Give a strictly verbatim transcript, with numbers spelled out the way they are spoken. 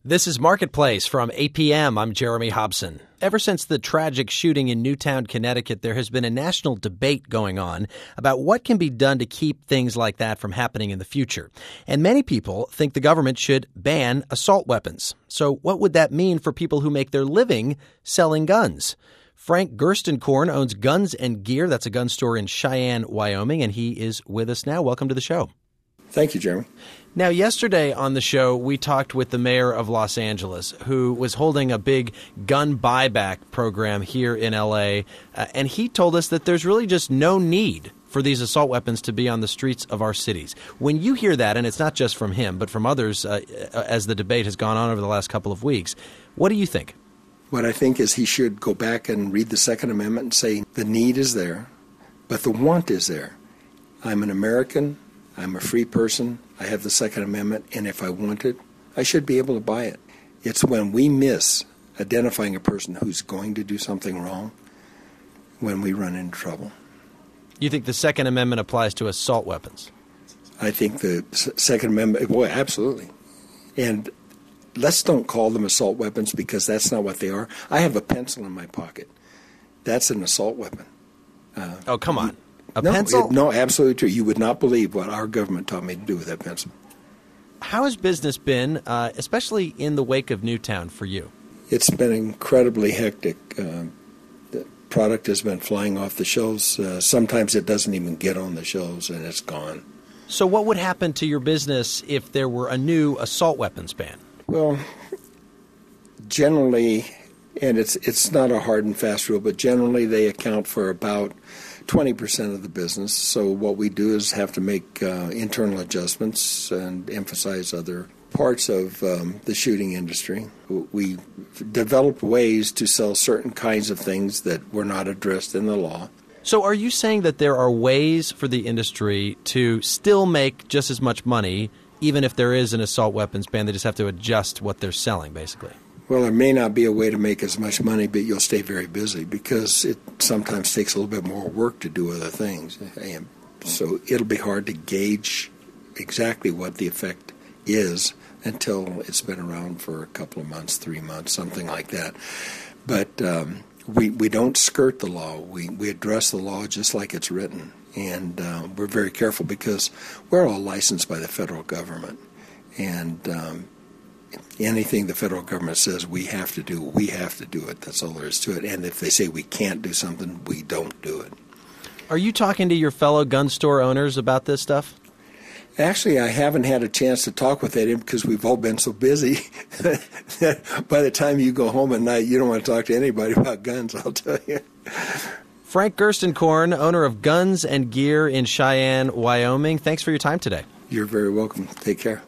This is Marketplace from eight p.m. I'm Jeremy Hobson. Ever since the tragic shooting in Newtown, Connecticut, there has been a national debate going on about what can be done to keep things like that from happening in the future. And many people think the government should ban assault weapons. So what would that mean for people who make their living selling guns? Frank Gerstenkorn owns Guns and Gear. That's a gun store in Cheyenne, Wyoming, and he is with us now. Welcome to the show. Thank you, Jeremy. Now, yesterday on the show, we talked with the mayor of Los Angeles, who was holding a big gun buyback program here in L A, uh, and he told us that there's really just no need for these assault weapons to be on the streets of our cities. When you hear that, and it's not just from him, but from others uh, as the debate has gone on over the last couple of weeks, what do you think? What I think is he should go back and read the Second Amendment and say the need is there, but the want is there. I'm an American. I'm a free person. I have the Second Amendment, and if I want it, I should be able to buy it. It's when we miss identifying a person who's going to do something wrong when we run into trouble. You think the Second Amendment applies to assault weapons? I think the Second Amendment, boy, absolutely. And let's don't call them assault weapons because that's not what they are. I have a pencil in my pocket. That's an assault weapon. Uh, oh, come on. A no, pencil? It, no, absolutely true. You would not believe what our government taught me to do with that pencil. How has business been, uh, especially in the wake of Newtown for you? It's been incredibly hectic. Uh, the product has been flying off the shelves. Uh, sometimes it doesn't even get on the shelves, and it's gone. So what would happen to your business if there were a new assault weapons ban? Well, generally, and it's it's not a hard and fast rule, but generally they account for about twenty percent of the business. So what we do is have to make uh, internal adjustments and emphasize other parts of um, the shooting industry. We develop ways to sell certain kinds of things that were not addressed in the law. So are you saying that there are ways for the industry to still make just as much money, even if there is an assault weapons ban? They just have to adjust what they're selling, basically. Well, there may not be a way to make as much money, but you'll stay very busy because it sometimes takes a little bit more work to do other things. And so it'll be hard to gauge exactly what the effect is until it's been around for a couple of months, three months, something like that. But um, we, we don't skirt the law. We, we address the law just like it's written. And uh, we're very careful because we're all licensed by the federal government. And um, anything the federal government says we have to do, we have to do it. That's all there is to it. And if they say we can't do something, we don't do it. Are you talking to your fellow gun store owners about this stuff? Actually, I haven't had a chance to talk with them because we've all been so busy that by the time you go home at night, you don't want to talk to anybody about guns, I'll tell you. Frank Gerstenkorn, owner of Guns and Gear in Cheyenne, Wyoming. Thanks for your time today. You're very welcome. Take care.